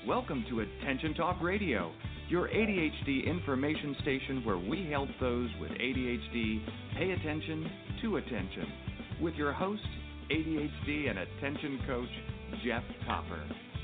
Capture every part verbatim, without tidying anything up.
Welcome to Attention Talk Radio, your A D H D information station where we help those with A D H D pay attention to attention. With your host, A D H D and attention coach, Jeff Copper.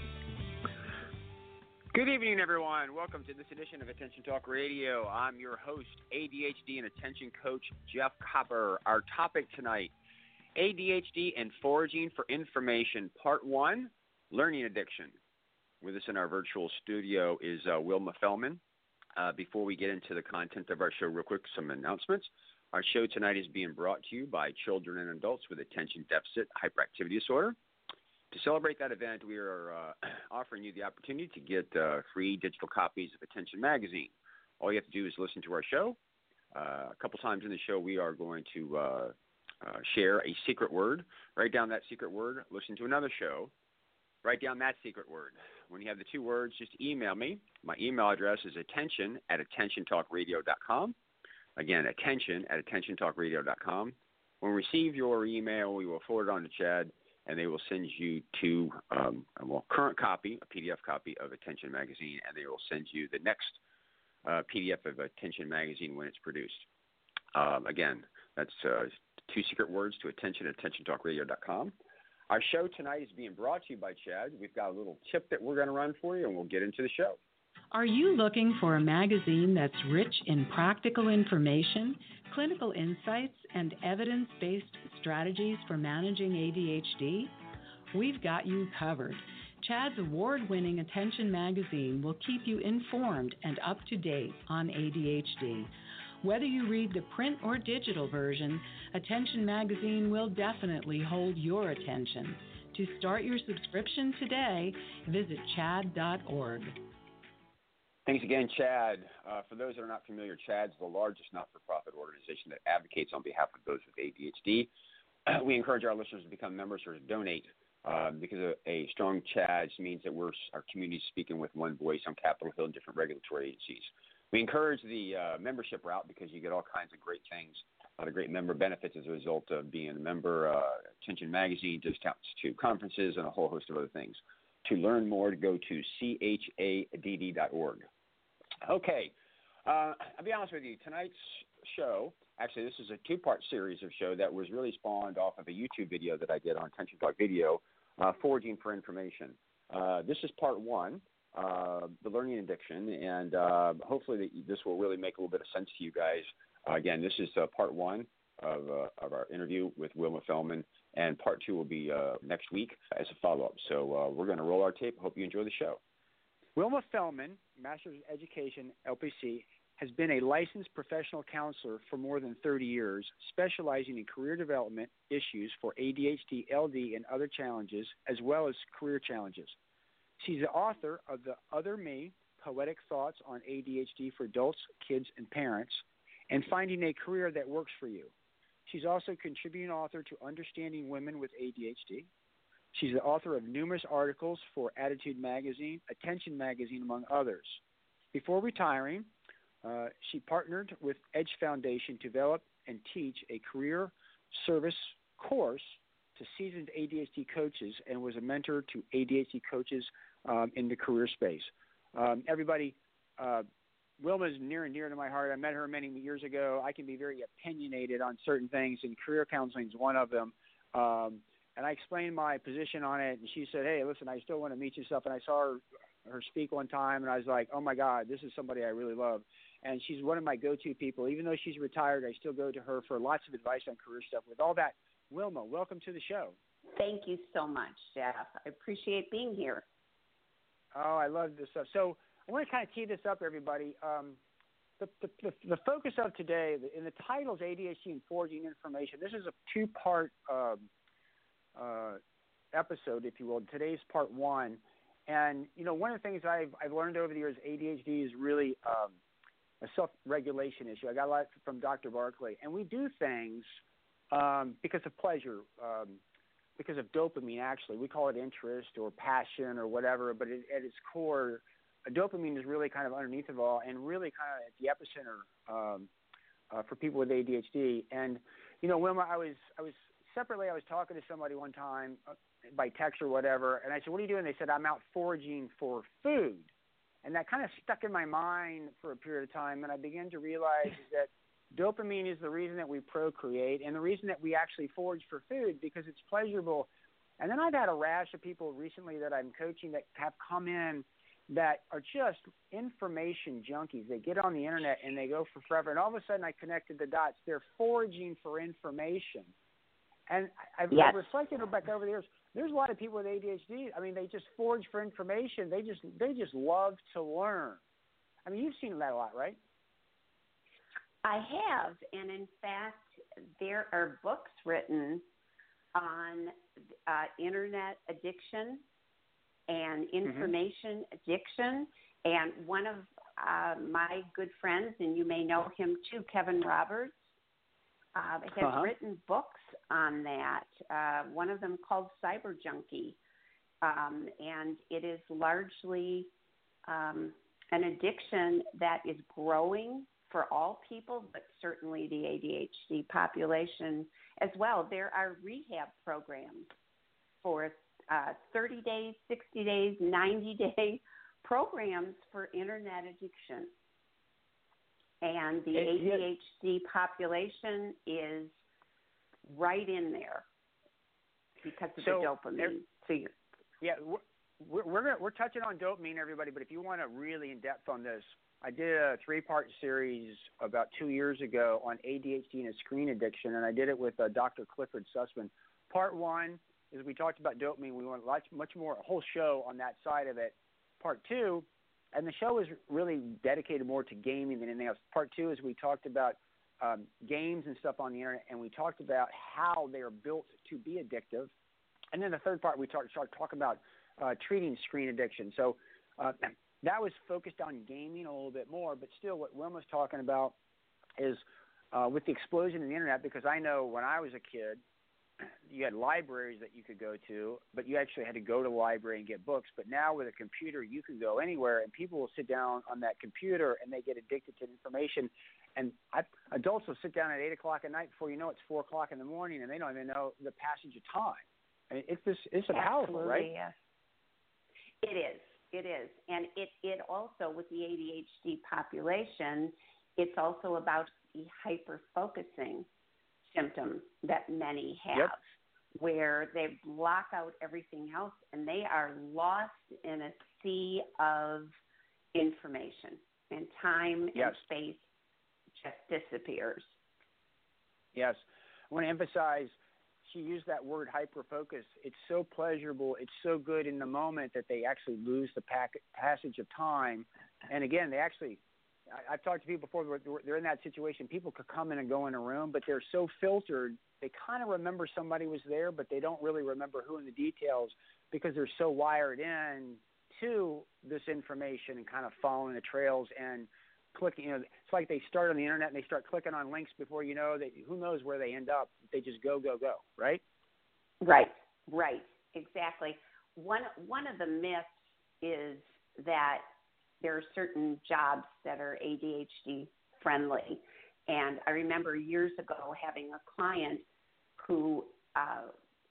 Good evening, everyone. Welcome to this edition of Attention Talk Radio. I'm your host, A D H D and attention coach, Jeff Copper. Our topic tonight, A D H D and foraging for information, part one, learning addiction. With us in our virtual studio is uh, Wilma Feldman. Uh, before we get into the content of our show, real quick, some announcements. Our show tonight is being brought to you by children and adults with attention deficit hyperactivity disorder. To celebrate that event, we are uh, offering you the opportunity to get uh, free digital copies of Attention Magazine. All you have to do is listen to our show. Uh, a couple times in the show, we are going to uh, uh, share a secret word. Write down that secret word. Listen to another show. Write down that secret word. When you have the two words, just email me. My email address is attention at attention talk radio dot com. Again, attention at attention talk radio dot com. When we receive your email, we will forward it on to Chad, and they will send you to um, a well, current copy, a P D F copy of Attention Magazine, and they will send you the next uh, P D F of Attention Magazine when it's produced. Um, again, that's uh, two secret words to attention at attention talk radio dot com. Our show tonight is being brought to you by Chad. We've got a little tip that we're going to run for you, and we'll get into the show. Are you looking for a magazine that's rich in practical information, clinical insights, and evidence-based strategies for managing A D H D? We've got you covered. Chad's award-winning Attention Magazine will keep you informed and up to date on A D H D. Whether you read the print or digital version, Attention Magazine will definitely hold your attention. To start your subscription today, visit chad dot org. Thanks again, Chad. Uh, for those that are not familiar, Chad's the largest not-for-profit organization that advocates on behalf of those with A D H D. Uh, we encourage our listeners to become members or to donate uh, because a, a strong Chad means that we're our community is speaking with one voice on Capitol Hill and different regulatory agencies. We encourage the uh, membership route because you get all kinds of great things, a lot of great member benefits as a result of being a member, uh, Attention Magazine, discounts to conferences, and a whole host of other things. To learn more, to go to C H A D D dot org. Okay, uh, I'll be honest with you. Tonight's show, actually, this is a two-part series of show that was really spawned off of a YouTube video that I did on Attention Talk Video, uh, Foraging for Information. Uh, this is part one. Uh, the learning addiction, and uh, hopefully the, this will really make a little bit of sense to you guys. Uh, again, this is uh, part one of, uh, of our interview with Wilma Feldman, and part two will be uh, next week as a follow-up. So uh, we're going to roll our tape. Hope you enjoy the show. Wilma Feldman, Master's of Education, L P C, has been a licensed professional counselor for more than thirty years, specializing in career development issues for A D H D, L D, and other challenges, as well as career challenges. She's the author of The Other Me, Poetic Thoughts on A D H D for Adults, Kids, and Parents, and Finding a Career That Works for You. She's also a contributing author to Understanding Women with A D H D. She's the author of numerous articles for Attitude Magazine, Attention Magazine, among others. Before retiring, uh, she partnered with Edge Foundation to develop and teach a career service course to seasoned A D H D coaches and was a mentor to A D H D coaches um, in the career space. Um, everybody, uh, Wilma is near and dear to my heart. I met her many years ago. I can be very opinionated on certain things, and career counseling is one of them. Um, and I explained my position on it, and she said, hey, listen, I still want to meet you stuff. And I saw her, her speak one time, and I was like, oh, my God, this is somebody I really love. And she's one of my go-to people. Even though she's retired, I still go to her for lots of advice on career stuff. With all that, Wilma, welcome to the show. Thank you so much, Jeff. I appreciate being here. Oh, I love this stuff. So I want to kind of tee this up, everybody. Um, the, the, the, the focus of today, in the title is A D H D and Foraging Information. This is a two-part um, uh, episode, if you will. Today's part one. And, you know, one of the things I've, I've learned over the years, A D H D is really um, a self-regulation issue. I got a lot from Doctor Barkley. And we do things um, because of pleasure, um, because of dopamine, actually. We call it interest or passion or whatever, but it, at its core, dopamine is really kind of underneath it all and really kind of at the epicenter um, uh, for people with A D H D. And, you know, Wilma, I was I was separately, I was talking to somebody one time by text or whatever, and I said, what are you doing? They said, I'm out foraging for food. And that kind of stuck in my mind for a period of time, and I began to realize that dopamine is the reason that we procreate and the reason that we actually forage for food because it's pleasurable. And then I've had a rash of people recently that I'm coaching that have come in that are just information junkies. They get on the internet and they go for forever. And all of a sudden I connected the dots. They're foraging for information. And I've, yes. I've reflected back over the years. There's a lot of people with A D H D. I mean, they just forage for information. They just they just love to learn. I mean, you've seen that a lot, right? I have. And in fact, there are books written on uh, internet addiction and information mm-hmm. addiction. And one of uh, my good friends, and you may know him too, Kevin Roberts, uh, has uh-huh. written books on that. Uh, one of them called Cyber Junkie. Um, and it is largely um, an addiction that is growing for all people, but certainly the A D H D population as well. There are rehab programs for uh, thirty days, sixty days, ninety-day programs for internet addiction. And the it, A D H D yeah. population is right in there because of so the dopamine. So you're, yeah, we're we're, gonna, we're touching on dopamine, everybody, but if you want to really in-depth on this, I did a three-part series about two years ago on A D H D and screen addiction, and I did it with uh, Doctor Clifford Sussman. Part one is we talked about dopamine. We went much, much more, a whole show on that side of it. Part two, and the show is really dedicated more to gaming than anything else. Part two is we talked about um, games and stuff on the internet, and we talked about how they are built to be addictive. And then the third part, we talked started talking about uh, treating screen addiction. So uh, that was focused on gaming a little bit more, but still what Wim was talking about is uh, with the explosion of the internet, because I know when I was a kid, you had libraries that you could go to, but you actually had to go to the library and get books. But now with a computer, you can go anywhere, and people will sit down on that computer, and they get addicted to information. And I, adults will sit down at eight o'clock at night before you know it's four o'clock in the morning, and they don't even know the passage of time. I mean, it's this, it's powerful, right? Yes. It is. It is. And it, it also, with the A D H D population, it's also about the hyper-focusing symptom that many have, yep. where they block out everything else and they are lost in a sea of information, and time yes. and space just disappears. Yes. I want to emphasize, she used that word hyper-focus. It's so pleasurable. It's so good in the moment that they actually lose the pack, passage of time. And again, they actually, I, I've talked to people before, where they're in that situation. People could come in and go in a room, but they're so filtered. They kind of remember somebody was there, but they don't really remember who in the details because they're so wired in to this information and kind of following the trails and clicking. You know, it's like they start on the internet and they start clicking on links before you know that. Who knows where they end up? They just go, go, go. Right? Right. Right. Exactly. One one of the myths is that there are certain jobs that are A D H D friendly, and I remember years ago having a client who uh,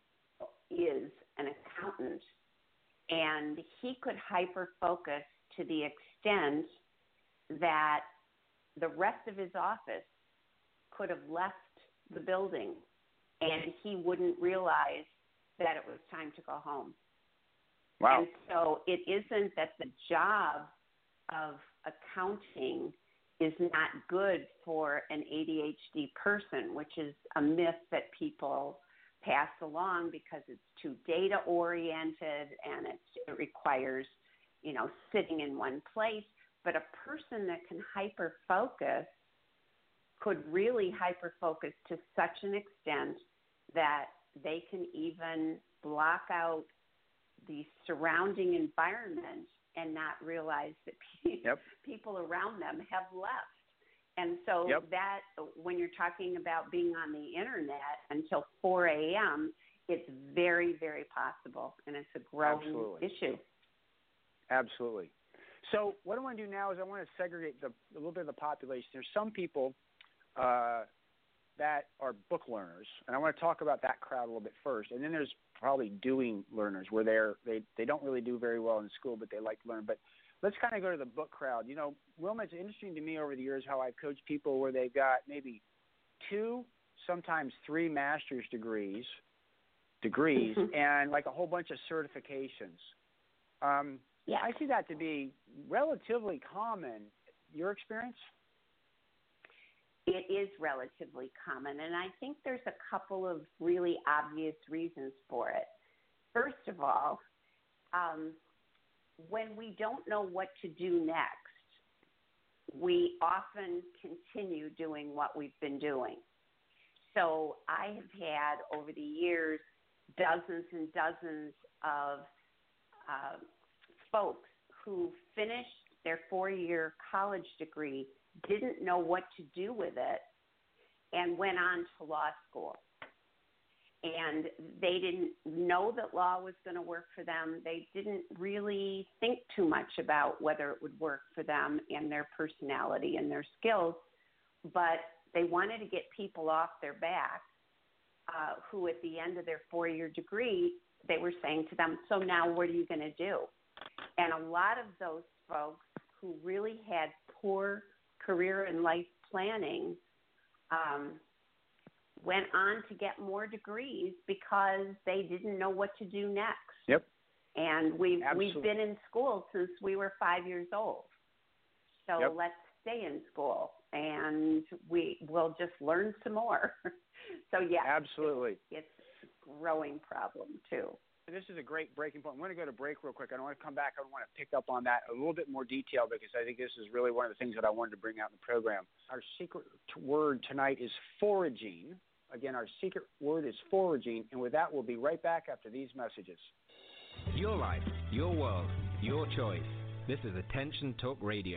is an accountant, and he could hyper focus to the extent that the rest of his office could have left the building and he wouldn't realize that it was time to go home. Wow. And so it isn't that the job of accounting is not good for an A D H D person, which is a myth that people pass along because it's too data oriented and it's, it requires, you know, sitting in one place. But a person that can hyper-focus could really hyper-focus to such an extent that they can even block out the surrounding environment and not realize that pe- yep. people around them have left. And so yep. that, when you're talking about being on the internet until four a.m., it's very, very possible, and it's a growing Absolutely. issue. Absolutely. So what I want to do now is I want to segregate the, a little bit of the population. There's some people uh, that are book learners, and I want to talk about that crowd a little bit first. And then there's probably doing learners where they're they they don't really do very well in school, but they like to learn. But let's kind of go to the book crowd. You know, Wilma, it's interesting to me over the years how I've coached people where they've got maybe two, sometimes three master's degrees, degrees, mm-hmm. and like a whole bunch of certifications. Um, yeah, I see that to be relatively common. Your experience? It is relatively common, and I think there's a couple of really obvious reasons for it. First of all, um, when we don't know what to do next, we often continue doing what we've been doing. So I have had over the years dozens and dozens of uh, folks who finished their four-year college degree, didn't know what to do with it, and went on to law school. And they didn't know that law was going to work for them. They didn't really think too much about whether it would work for them and their personality and their skills, but they wanted to get people off their back uh, who at the end of their four-year degree, they were saying to them, so now what are you going to do? And a lot of those folks who really had poor career and life planning um, went on to get more degrees because they didn't know what to do next. Yep. And we've, Absolutely. we've been in school since we were five years old. So yep. let's stay in school, and we will just learn some more. So, yeah. Absolutely. It's, it's a growing problem, too. This is a great breaking point. I'm going to go to break real quick. I don't want to come back. I want to pick up on that a little bit more detail because I think this is really one of the things that I wanted to bring out in the program. Our secret word tonight is foraging. Again, our secret word is foraging. And with that, we'll be right back after these messages. Your life, your world, your choice. This is Attention Talk Radio.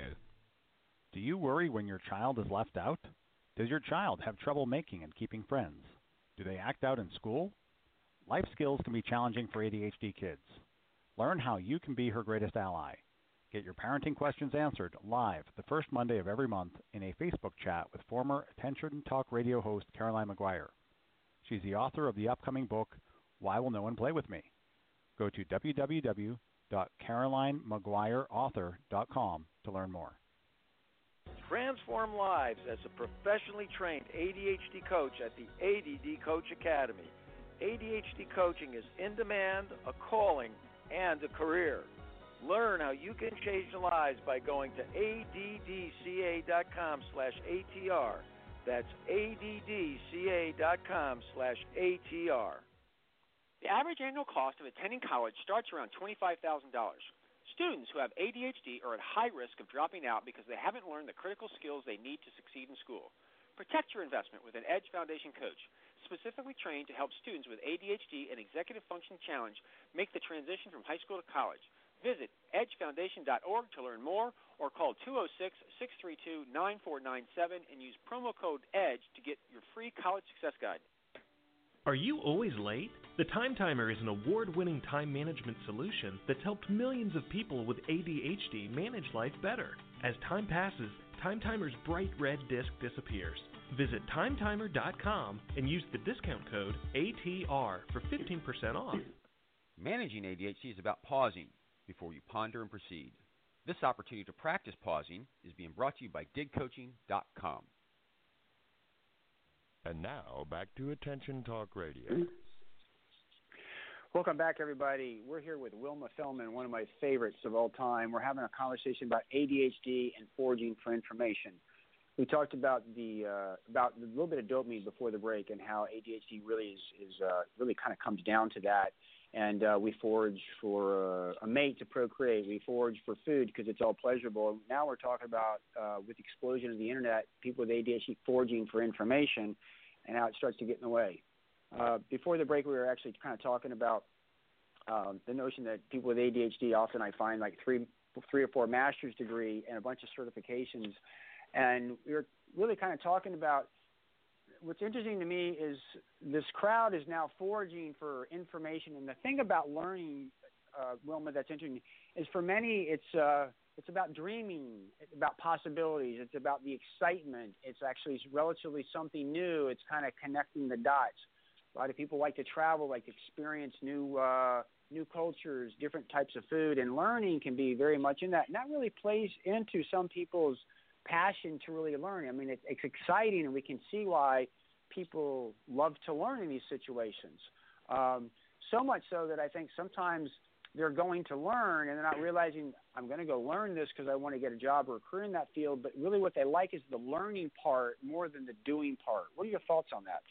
Do you worry when your child is left out? Does your child have trouble making and keeping friends? Do they act out in school? Life skills can be challenging for A D H D kids. Learn how you can be her greatest ally. Get your parenting questions answered live the first Monday of every month in a Facebook chat with former Attention Talk Radio host Caroline McGuire. She's the author of the upcoming book, Why Will No One Play With Me? Go to w w w dot caroline mcguire author dot com to learn more. Transform lives as a professionally trained A D H D coach at the A D D Coach Academy. A D H D coaching is in demand, a calling, and a career. Learn how you can change lives by going to A D D C A dot com slash A T R. That's A D D C A dot com slash A T R. The average annual cost of attending college starts around twenty-five thousand dollars. Students who have A D H D are at high risk of dropping out because they haven't learned the critical skills they need to succeed in school. Protect your investment with an EDGE Foundation coach, specifically trained to help students with A D H D and Executive Function Challenge make the transition from high school to college. Visit edge foundation dot org to learn more or call two oh six, six three two, nine four nine seven and use promo code EDGE to get your free college success guide. Are you always late? The Time Timer is an award-winning time management solution that's helped millions of people with A D H D manage life better. As time passes, Time Timer's bright red disc disappears. Visit time timer dot com and use the discount code A T R for fifteen percent off. Managing A D H D is about pausing before you ponder and proceed. This opportunity to practice pausing is being brought to you by dig coaching dot com. And now, back to Attention Talk Radio. Welcome back, everybody. We're here with Wilma Fellman, one of my favorites of all time. We're having a conversation about A D H D and foraging for information. We talked about the uh, about a little bit of dopamine before the break and how A D H D really is, is uh, really kind of comes down to that. And uh, we forage for uh, a mate to procreate. We forage for food because it's all pleasurable. Now we're talking about, uh, with the explosion of the Internet, people with A D H D foraging for information and how it starts to get in the way. Uh, before the break, we were actually kind of talking about um, the notion that people with A D H D often, I find, like three, three or four master's degree and a bunch of certifications. And we were really kind of talking about what's interesting to me is this crowd is now foraging for information. And the thing about learning, uh, Wilma, that's interesting is for many, it's uh, it's about dreaming, it's about possibilities, it's about the excitement. It's actually relatively something new. It's kind of connecting the dots. A lot of people like to travel, like to experience new uh, new cultures, different types of food, and learning can be very much in that. And that really plays into some people's passion to really learn. I mean, it, it's exciting, and we can see why people love to learn in these situations. Um, so much so that I think sometimes they're going to learn and they're not realizing, I'm going to go learn this because I want to get a job or a career in that field. But really what they like is the learning part more than the doing part. What are your thoughts on that?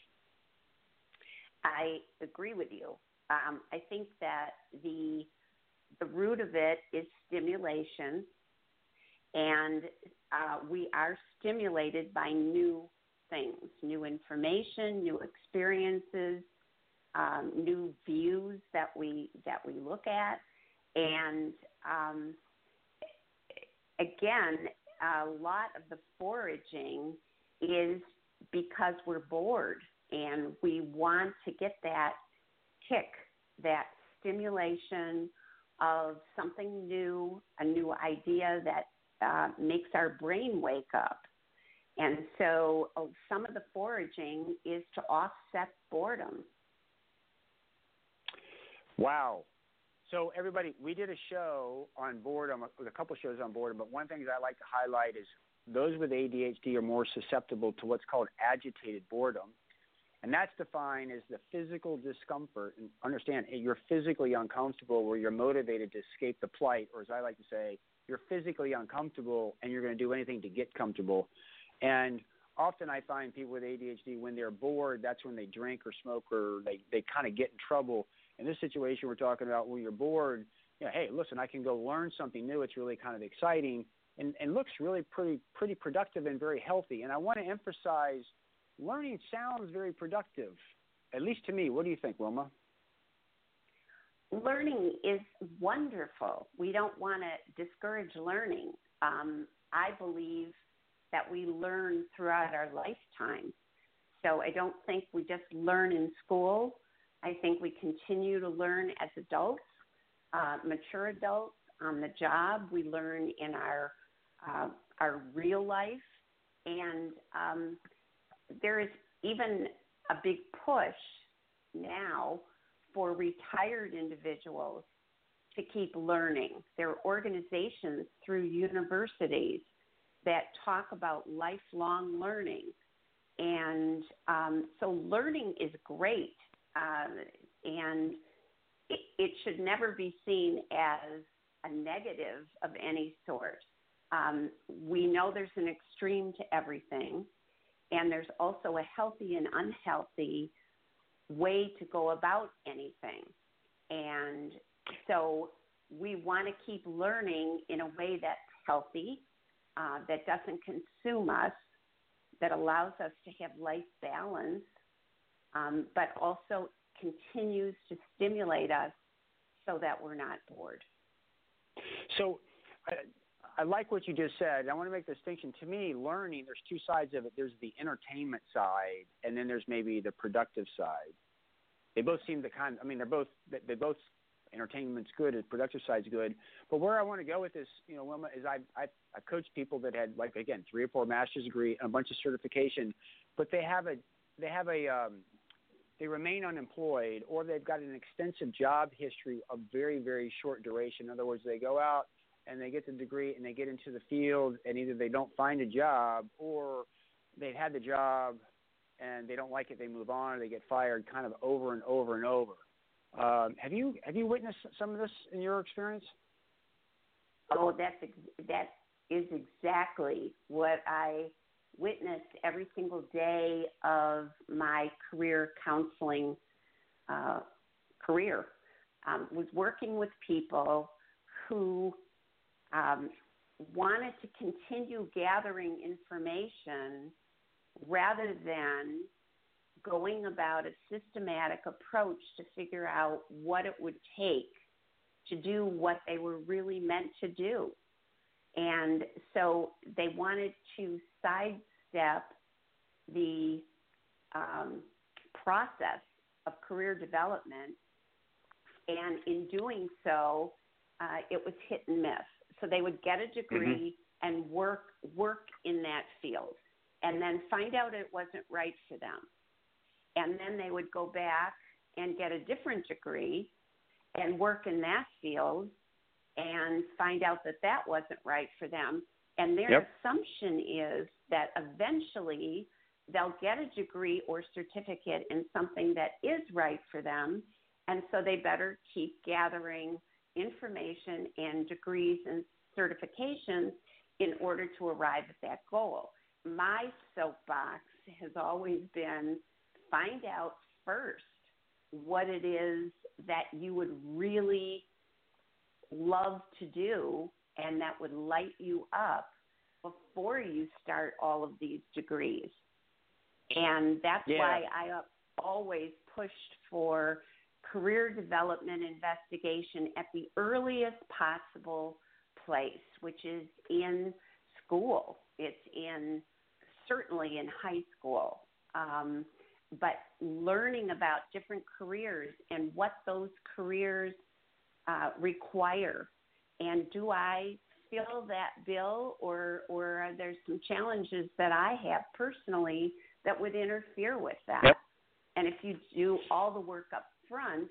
I agree with you. Um, I think that the the root of it is stimulation, and uh, we are stimulated by new things, new information, new experiences, um, new views that we that we look at, and um, again, a lot of the foraging is because we're bored and we want to get that kick, that stimulation of something new, a new idea that uh, makes our brain wake up. And so uh, some of the foraging is to offset boredom. Wow. So everybody, we did a show on boredom, a couple of shows on boredom, but one thing that I like to highlight is those with A D H D are more susceptible to what's called agitated boredom. And that's defined as the physical discomfort. And understand, you're physically uncomfortable where you're motivated to escape the plight, or as I like to say, you're physically uncomfortable and you're going to do anything to get comfortable. And often I find people with A D H D, when they're bored, that's when they drink or smoke or they, they kind of get in trouble. In this situation we're talking about where you're bored, you know, hey, listen, I can go learn something new. It's really kind of exciting and, and looks really pretty pretty productive and very healthy. And I want to emphasize learning sounds very productive, at least to me. What do you think, Wilma? Learning is wonderful. We don't want to discourage learning. Um, I believe that we learn throughout our lifetime. So I don't think we just learn in school. I think we continue to learn as adults, uh, mature adults, on the job. We learn in our uh, our real life. And um, there is even a big push now for retired individuals to keep learning. There are organizations through universities that talk about lifelong learning. And um, so learning is great, uh, and it, it should never be seen as a negative of any sort. Um, we know there's an extreme to everything, and there's also a healthy and unhealthy way to go about anything. And so we want to keep learning in a way that's healthy, uh, that doesn't consume us, that allows us to have life balance, um, but also continues to stimulate us so that we're not bored. So I, I like what you just said. I want to make the distinction. To me, learning, there's two sides of it. There's the entertainment side, and then there's maybe the productive side. They both seem to kind of, I mean, they're both, they both, entertainment's good and productive side's good. But where I want to go with this, you know, Wilma, is I've, I've, I've coached people that had, like, again, three or four master's degree and a bunch of certification, but they have a, they have a, um, they remain unemployed, or they've got an extensive job history of very, very short duration. In other words, they go out and they get the degree and they get into the field, and either they don't find a job, or they've had the job and they don't like it, they move on, or they get fired kind of over and over and over. Um, have you have you witnessed some of this in your experience? Oh, that's that is exactly what I witnessed every single day of my career counseling uh, career. Um, was working with people who um, wanted to continue gathering information rather than going about a systematic approach to figure out what it would take to do what they were really meant to do. And so they wanted to sidestep the um, process of career development, and in doing so, uh, it was hit and miss. So they would get a degree mm-hmm. and work work in that field, and then find out it wasn't right for them. And then they would go back and get a different degree and work in that field and find out that that wasn't right for them. And their yep. assumption is that eventually they'll get a degree or certificate in something that is right for them, and so they better keep gathering information and degrees and certifications in order to arrive at that goal. My soapbox has always been find out first what it is that you would really love to do and that would light you up before you start all of these degrees. And that's yeah. why I always pushed for career development investigation at the earliest possible place, which is in school. It's in, certainly in high school. Um, but learning about different careers and what those careers uh, require. And do I fill that bill, or, or are there some challenges that I have personally that would interfere with that? Yep. And if you do all the work up front,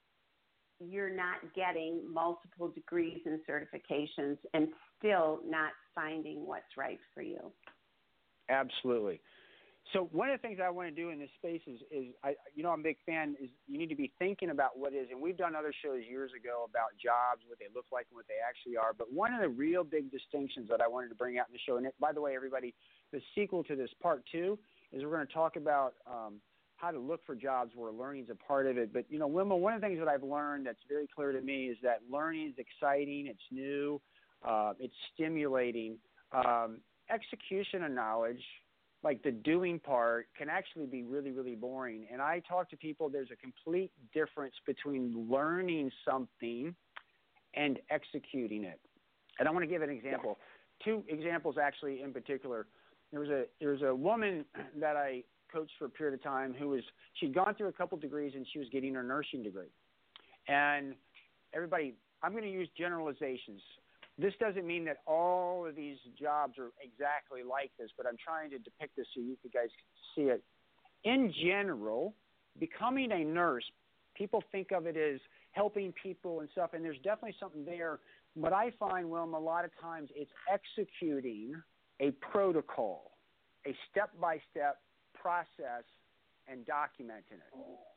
you're not getting multiple degrees and certifications and still not finding what's right for you. Absolutely. So one of the things I want to do in this space is, is I, you know, I'm a big fan, is you need to be thinking about what is, and we've done other shows years ago about jobs, what they look like and what they actually are. But one of the real big distinctions that I wanted to bring out in the show, and it, by the way, everybody, the sequel to this part two is we're going to talk about um, how to look for jobs where learning is a part of it. But, you know, Wilma, one of the things that I've learned that's very clear to me is that learning is exciting, it's new, uh, it's stimulating. Um, execution of knowledge, like the doing part, can actually be really, really boring. And I talk to people, there's a complete difference between learning something and executing it. And I want to give an example. Two examples actually in particular. There was a there was a woman that I coached for a period of time who was, she'd gone through a couple degrees and she was getting her nursing degree. And everybody, I'm going to use generalizations. This doesn't mean that all of these jobs are exactly like this, but I'm trying to depict this so you guys can see it. In general, becoming a nurse, people think of it as helping people and stuff, and there's definitely something there. But I find, Wilma, a lot of times it's executing a protocol, a step-by-step process, and documenting it.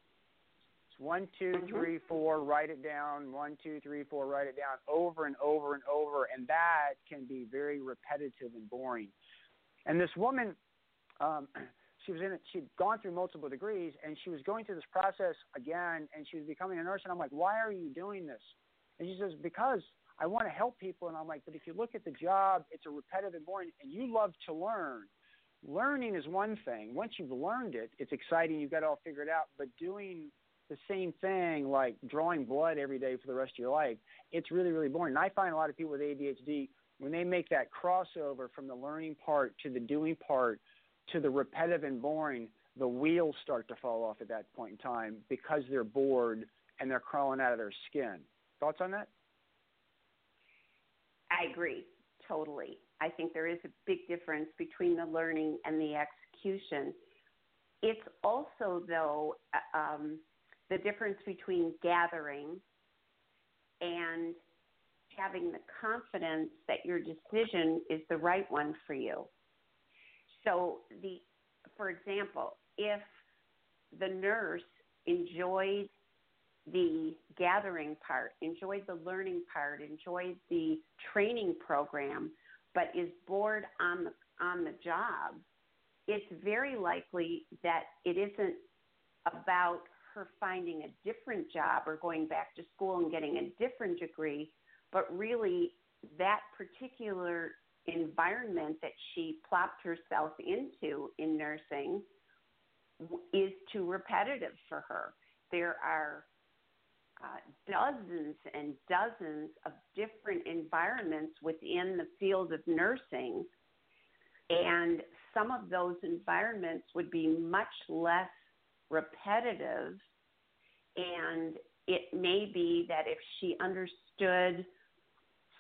It's one, two, mm-hmm. three, four, write it down, one, two, three, four, write it down, over and over and over, and that can be very repetitive and boring. And this woman, um, she was in it, she'd gone through multiple degrees, and she was going through this process again, and she was becoming a nurse, and I'm like, why are you doing this? And she says, because I want to help people. And I'm like, but if you look at the job, it's a repetitive and boring, and you love to learn. Learning is one thing. Once you've learned it, it's exciting. You've got it all figured out. But doing the same thing, like drawing blood every day for the rest of your life, it's really, really boring. And I find a lot of people with A D H D, when they make that crossover from the learning part to the doing part to the repetitive and boring, the wheels start to fall off at that point in time because they're bored and they're crawling out of their skin. Thoughts on that? I agree, totally. I think there is a big difference between the learning and the execution. It's also, though, um, the difference between gathering and having the confidence that your decision is the right one for you. So, the, for example, if the nurse enjoyed the gathering part, enjoyed the learning part, enjoyed the training program, but is bored on the, on the job, it's very likely that it isn't about her finding a different job or going back to school and getting a different degree, but really that particular environment that she plopped herself into in nursing is too repetitive for her. There are uh, dozens and dozens of different environments within the field of nursing, and some of those environments would be much less repetitive, and it may be that if she understood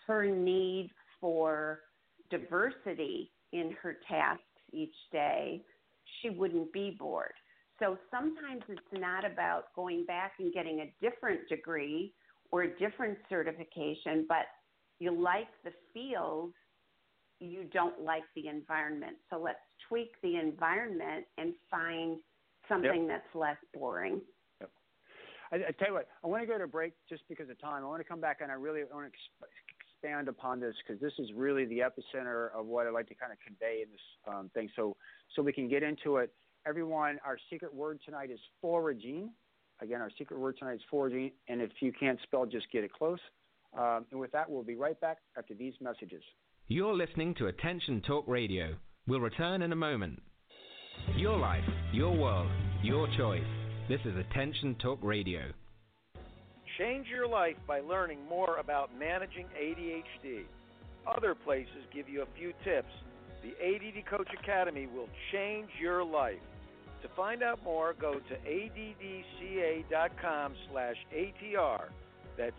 her need for diversity in her tasks each day, she wouldn't be bored. So sometimes it's not about going back and getting a different degree or a different certification, but you like the field, you don't like the environment. So let's tweak the environment and find something yep. that's less boring. Yep. I, I tell you what, I want to go to break just because of time. I want to come back and I really want to exp- expand upon this because this is really the epicenter of what I'd like to kind of convey in this um, thing. So, so we can get into it. Everyone, our secret word tonight is foraging. Again, our secret word tonight is foraging. And if you can't spell, just get it close. Um, and with that, we'll be right back after these messages. You're listening to Attention Talk Radio. We'll return in a moment. Your life, your world, your choice. This is Attention Talk Radio. Change your life by learning more about managing A D H D. Other places give you a few tips. The A D D Coach Academy will change your life. To find out more, go to addca.com slash ATR. That's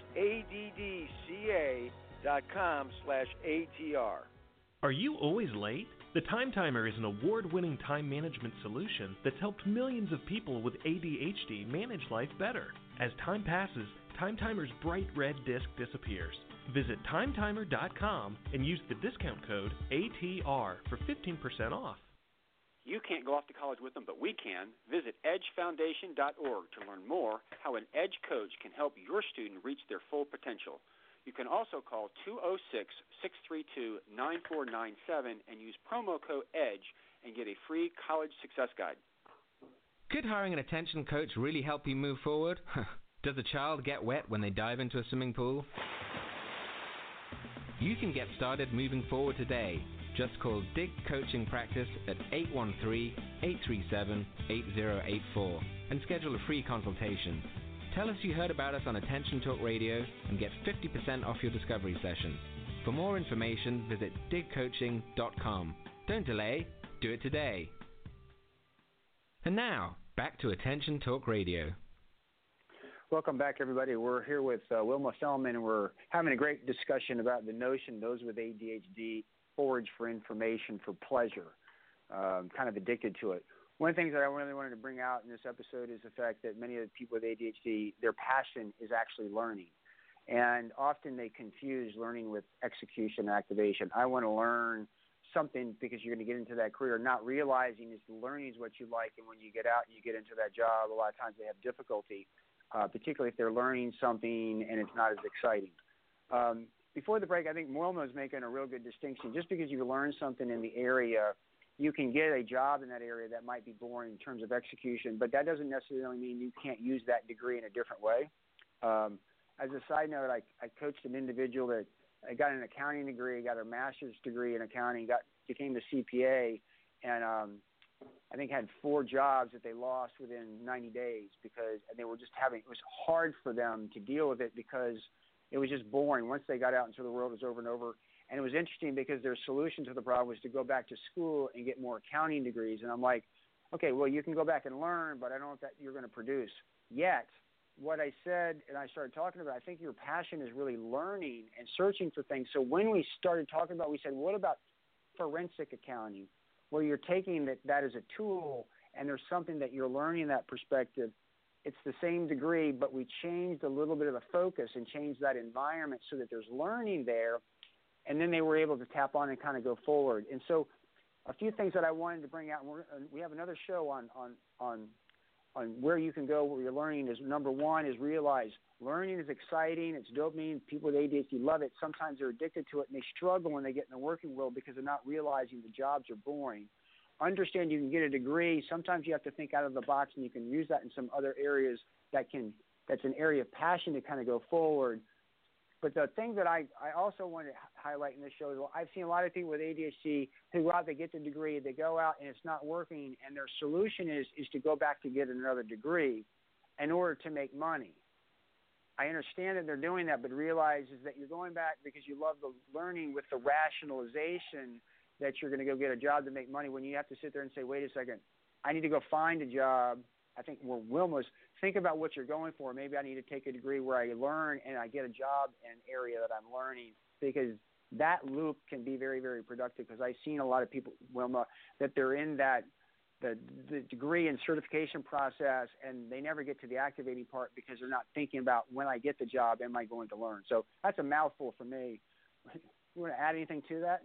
addca.com slash ATR. Are you always late? The Time Timer is an award-winning time management solution that's helped millions of people with A D H D manage life better. As time passes, Time Timer's bright red disc disappears. Visit time timer dot com and use the discount code A T R for fifteen percent off. You can't go off to college with them, but we can. Visit edge foundation dot org to learn more how an EDGE coach can help your student reach their full potential. You can also call two oh six, six three two, nine four nine seven and use promo code EDGE and get a free college success guide. Could hiring an attention coach really help you move forward? Does a child get wet when they dive into a swimming pool? You can get started moving forward today. Just call Dig Coaching Practice at eight one three, eight three seven, eight zero eight four and schedule a free consultation. Tell us you heard about us on Attention Talk Radio and get fifty percent off your discovery session. For more information, visit dig coaching dot com. Don't delay, do it today. And now, back to Attention Talk Radio. Welcome back, everybody. We're here with uh, Wilma Fellman, and we're having a great discussion about the notion those with A D H D forage for information for pleasure, um, kind of addicted to it. One of the things that I really wanted to bring out in this episode is the fact that many of the people with A D H D, their passion is actually learning. And often they confuse learning with execution and activation. I want to learn something because you're going to get into that career, not realizing is the learning is what you like, and when you get out and you get into that job, a lot of times they have difficulty, uh, particularly if they're learning something and it's not as exciting. Um, before the break, I think Wilma is making a real good distinction. Just because you learn something in the area, you can get a job in that area that might be boring in terms of execution, but that doesn't necessarily mean you can't use that degree in a different way. Um, as a side note, I, I coached an individual that got an accounting degree, got a master's degree in accounting, got became a C P A, and um, I think had four jobs that they lost within ninety days because and they were just having – it was hard for them to deal with it because it was just boring. Once they got out into the world, it was over and over. And it was interesting because their solution to the problem was to go back to school and get more accounting degrees. And I'm like, okay, well, you can go back and learn, but I don't know if that you're going to produce. Yet, what I said and I started talking about, I think your passion is really learning and searching for things. So when we started talking about, we said, what about forensic accounting, where you're taking that, that as a tool and there's something that you're learning in that perspective. It's the same degree, but we changed a little bit of the focus and changed that environment so that there's learning there. And then they were able to tap on and kind of go forward. And so a few things that I wanted to bring out, and we're, we have another show on, on, on, on where you can go where you're learning is number one is realize learning is exciting. It's dopamine. People with A D H D love it. Sometimes they're addicted to it, and they struggle when they get in the working world because they're not realizing the jobs are boring. Understand you can get a degree. Sometimes you have to think out of the box, and you can use that in some other areas that can that's an area of passion to kind of go forward. But the thing that I, I also want to highlight in this show is well, I've seen a lot of people with A D H D who go out, they get the degree, they go out, and it's not working, and their solution is is to go back to get another degree in order to make money. I understand that they're doing that, but realize is that you're going back because you love the learning with the rationalization that you're going to go get a job to make money when you have to sit there and say, wait a second, I need to go find a job I think where Wilma's, think about what you're going for. Maybe I need to take a degree where I learn and I get a job in an area that I'm learning, because that loop can be very, very productive, because I've seen a lot of people, Wilma, that they're in that the, the degree and certification process, and they never get to the activating part because they're not thinking about, when I get the job, am I going to learn? So that's a mouthful for me. You want to add anything to that?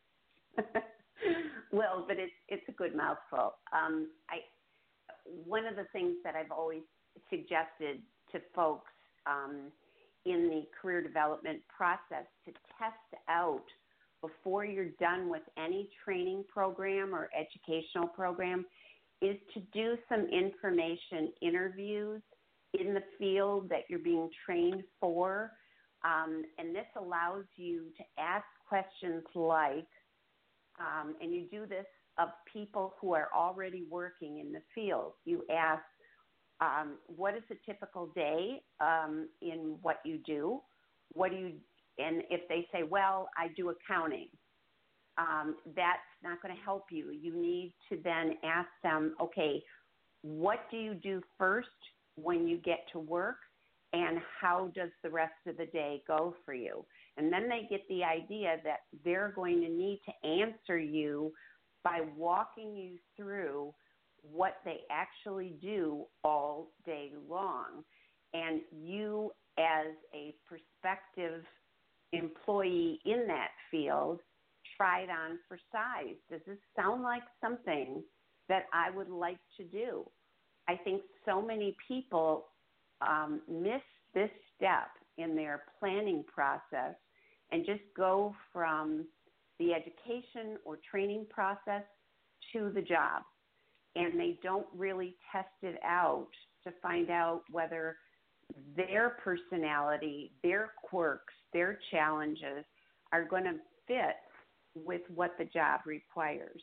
Well, but it's it's a good mouthful. Um, I one of the things that I've always suggested to folks um, in the career development process to test out before you're done with any training program or educational program is to do some information interviews in the field that you're being trained for. Um, and this allows you to ask questions like, um, and you do this of people who are already working in the field. You ask, um, what is a typical day um, in what you do? What do you, and if they say, well, I do accounting, um, that's not going to help you. You need to then ask them, okay, what do you do first when you get to work, and how does the rest of the day go for you? And then they get the idea that they're going to need to answer you by walking you through what they actually do all day long. And you, as a prospective employee in that field, try it on for size. Does this sound like something that I would like to do? I think so many people um, miss this step in their planning process and just go from the education or training process to the job. And they don't really test it out to find out whether their personality, their quirks, their challenges are going to fit with what the job requires.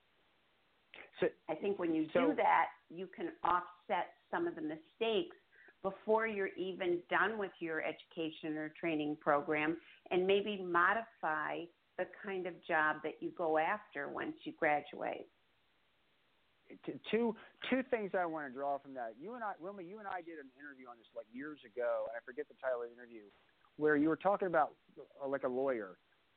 So, I think when you so, do that, you can offset some of the mistakes before you're even done with your education or training program, and maybe modify the kind of job that you go after once you graduate. Two two things I want to draw from that. You and I, Wilma, you and I did an interview on this like years ago, and I forget the title of the interview, where you were talking about uh, like a lawyer.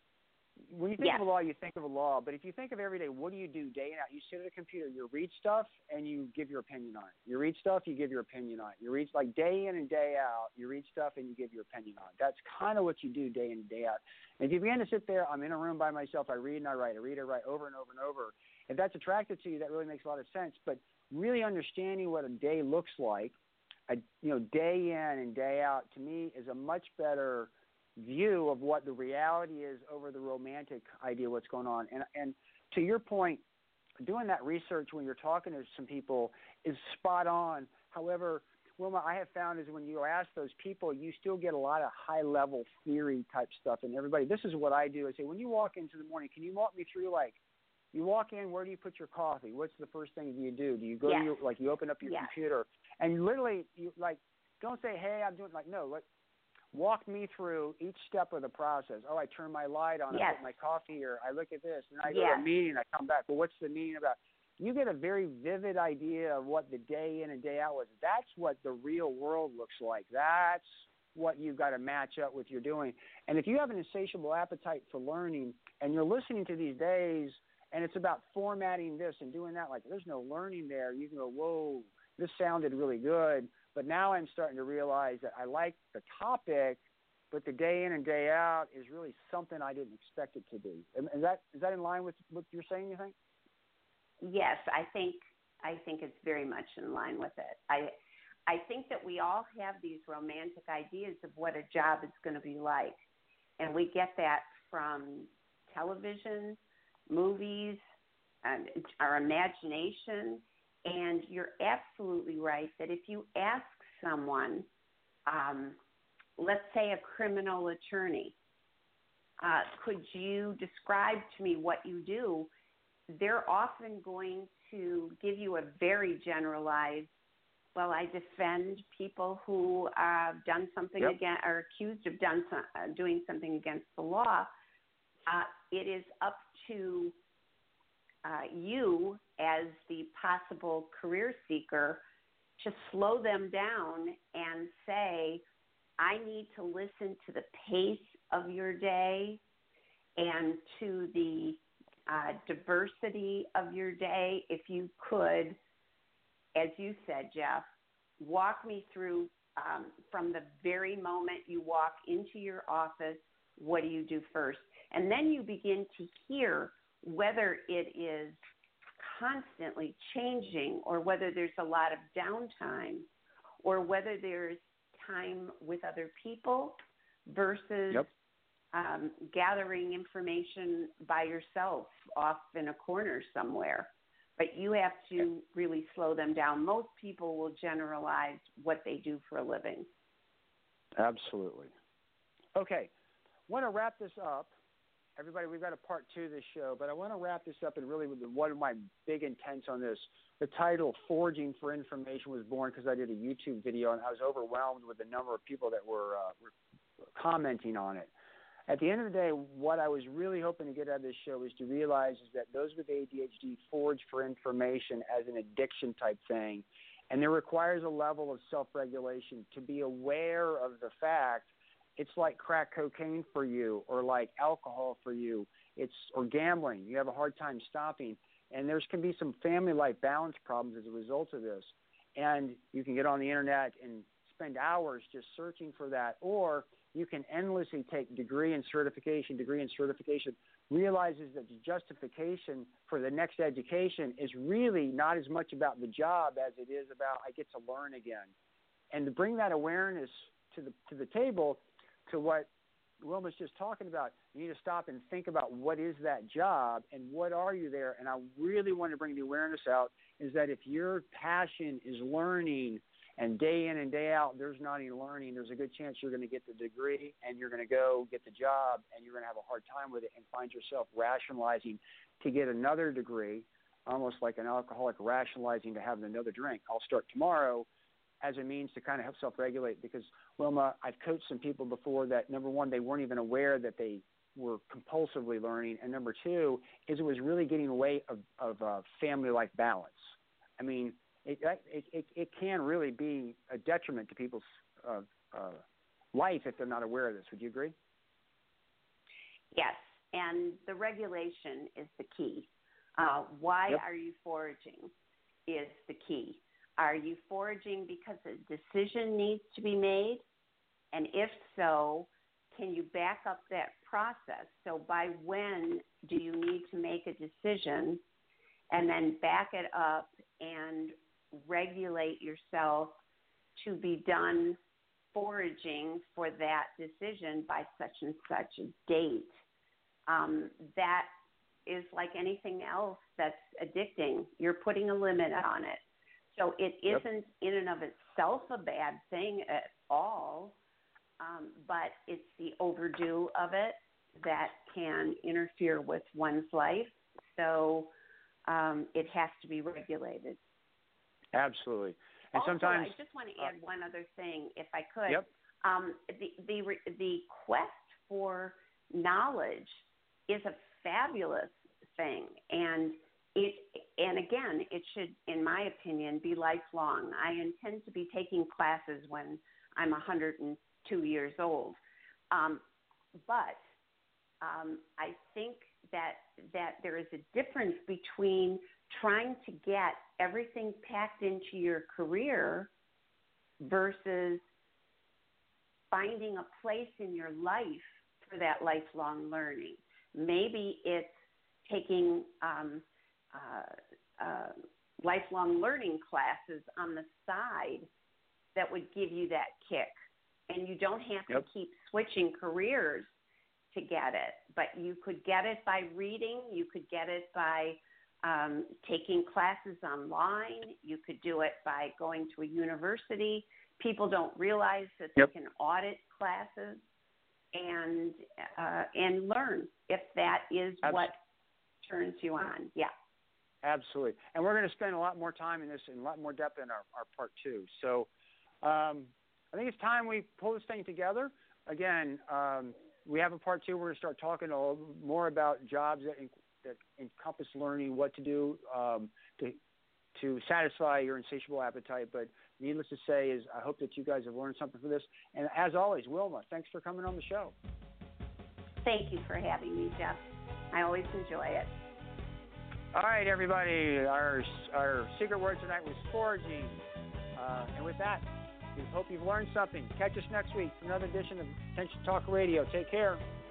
When you think yes. of a law, you think of a law, but if you think of every day, what do you do day and out? You sit at a computer, you read stuff, and you give your opinion on it. You read stuff, you give your opinion on it. You read, like day in and day out, you read stuff and you give your opinion on it. That's kind of what you do day in and day out. And if you begin to sit there, I'm in a room by myself, I read and I write, I read and write over and over and over. If that's attractive to you, that really makes a lot of sense. But really understanding what a day looks like, a, you know, day in and day out, to me is a much better view of what the reality is over the romantic idea of what's going on. And and to your point, doing that research when you're talking to some people is spot on. However, Wilma, I have found is when you ask those people, you still get a lot of high-level theory type stuff. And everybody, this is what I do. I say, when you walk into the morning, can you walk me through, like, you walk in, where do you put your coffee? What's the first thing you do? Do you go yes. to your, like, you open up your yes. computer, and literally, you like, don't say, hey, I'm doing, like, no, like, walk me through each step of the process. Oh, I turn my light on, yes. I put my coffee here, I look at this, and I go yes. to a meeting, I come back. Well, what's the meeting about? You get a very vivid idea of what the day in and day out was. That's what the real world looks like. That's what you've got to match up with you're doing. And if you have an insatiable appetite for learning and you're listening to these days and it's about formatting this and doing that, like there's no learning there, you can go, whoa, this sounded really good. But now I'm starting to realize that I like the topic, but the day in and day out is really something I didn't expect it to be. Is that is that in line with what you're saying, you think? Yes, I think I think it's very much in line with it. I I think that we all have these romantic ideas of what a job is going to be like, and we get that from television, movies, and our imagination. And you're absolutely right that if you ask someone, um, let's say a criminal attorney, uh, could you describe to me what you do? They're often going to give you a very generalized, well, I defend people who have done something yep. again, are accused of done some, uh, doing something against the law. Uh, it is up to Uh, you as the possible career seeker to slow them down and say, I need to listen to the pace of your day and to the uh, diversity of your day. If you could, as you said, Jeff, walk me through um, from the very moment you walk into your office, what do you do first? And then you begin to hear whether it is constantly changing or whether there's a lot of downtime or whether there's time with other people versus yep. um, gathering information by yourself off in a corner somewhere. But you have to really slow them down. Most people will generalize what they do for a living. Absolutely. Okay. I want to wrap this up. Everybody, we've got a part two of this show, but I want to wrap this up and really with one of my big intents on this. The title, Foraging for Information, was born because I did a YouTube video and I was overwhelmed with the number of people that were, uh, were commenting on it. At the end of the day, what I was really hoping to get out of this show is to realize is that those with A D H D forage for information as an addiction type thing, and there requires a level of self-regulation to be aware of the fact it's like crack cocaine for you or like alcohol for you. It's or gambling. You have a hard time stopping. And there's can be some family life balance problems as a result of this. And you can get on the internet and spend hours just searching for that. Or you can endlessly take degree and certification, degree and certification, realizes that the justification for the next education is really not as much about the job as it is about I get to learn again. And to bring that awareness to the to the table, to what Wilma's just talking about, you need to stop and think about what is that job and what are you there. And I really want to bring the awareness out is that if your passion is learning and day in and day out there's not any learning, there's a good chance you're going to get the degree and you're going to go get the job and you're going to have a hard time with it and find yourself rationalizing to get another degree, almost like an alcoholic rationalizing to have another drink. I'll start tomorrow, as a means to kind of help self-regulate because, Wilma, I've coached some people before that, number one, they weren't even aware that they were compulsively learning, and number two is it was really getting away of, of uh, family life balance. I mean, it, it, it, it can really be a detriment to people's uh, uh, life if they're not aware of this. Would you agree? Yes, and the regulation is the key. Uh, why yep. are you foraging is the key. Are you foraging because a decision needs to be made? And if so, can you back up that process? So by when do you need to make a decision and then back it up and regulate yourself to be done foraging for that decision by such and such a date? Um, that is like anything else that's addicting. You're putting a limit on it. So it isn't yep. in and of itself a bad thing at all, um, but it's the overdue of it that can interfere with one's life. So um, it has to be regulated. Absolutely. And also, sometimes I just want to add uh, one other thing, if I could. Yep. Um, the, the, the quest for knowledge is a fabulous thing, and It, and again, it should, in my opinion, be lifelong. I intend to be taking classes when I'm one hundred two years old. Um, but um, I think that, that there is a difference between trying to get everything packed into your career versus finding a place in your life for that lifelong learning. Maybe it's taking um, Uh, uh, lifelong learning classes on the side that would give you that kick. And you don't have yep. to keep switching careers to get it, but you could get it by reading. You could get it by um, taking classes online. You could do it by going to a university. People don't realize that yep. they can audit classes and uh, and learn if that is Absolutely. what turns you on. Yeah. Absolutely. And we're going to spend a lot more time in this and a lot more depth in our, our part two. So um, I think it's time we pull this thing together. Again, um, we have a part two. We're going to start talking a little more about jobs that, in, that encompass learning what to do um, to to satisfy your insatiable appetite. But needless to say is I hope that you guys have learned something from this. And as always, Wilma, thanks for coming on the show. Thank you for having me, Jeff. I always enjoy it. All right, everybody. Our our secret word tonight was foraging. Uh, and with that, we hope you've learned something. Catch us next week for another edition of Attention Talk Radio. Take care.